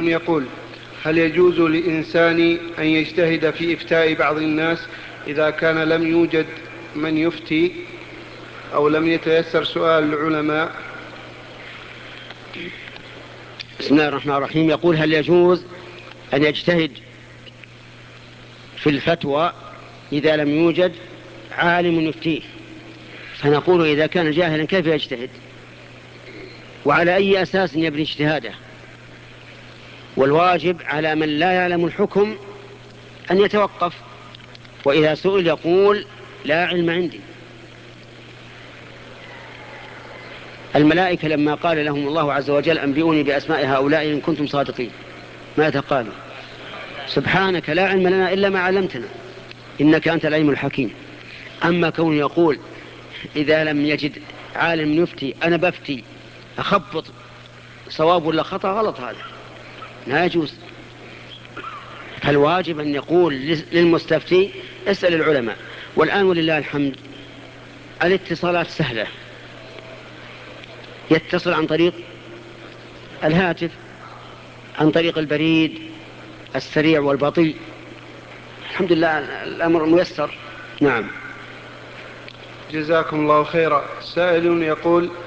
سائل يقول: هل يجوز للإنسان أن يجتهد في إفتاء بعض الناس إذا كان لم يوجد من يفتي أو لم يتيسر سؤال العلماء؟ بسم الله الرحمن الرحيم. يقول: هل يجوز أن يجتهد في الفتوى إذا لم يوجد عالم يفتيه؟ فنقول: إذا كان جاهلا كيف يجتهد؟ وعلى أي أساس يبني اجتهاده؟ والواجب على من لا يعلم الحكم أن يتوقف، وإذا سئل يقول: لا علم عندي. الملائكة لما قال لهم الله عز وجل: أنبئوني بأسماء هؤلاء إن كنتم صادقين، ماذا قالوا؟ سبحانك لا علم لنا إلا ما علمتنا إنك أنت العليم الحكيم. أما كون يقول إذا لم يجد عالم يفتي أنا بفتي، أخبط صواب ولا خطأ، غلط، هذا لا يجوز. فالواجب أن يقول للمستفتي: اسأل العلماء. والآن ولله الحمد الاتصالات سهلة، يتصل عن طريق الهاتف، عن طريق البريد السريع والبطيء، الحمد لله الأمر ميسر. نعم. جزاكم الله خيرا. سائل يقول: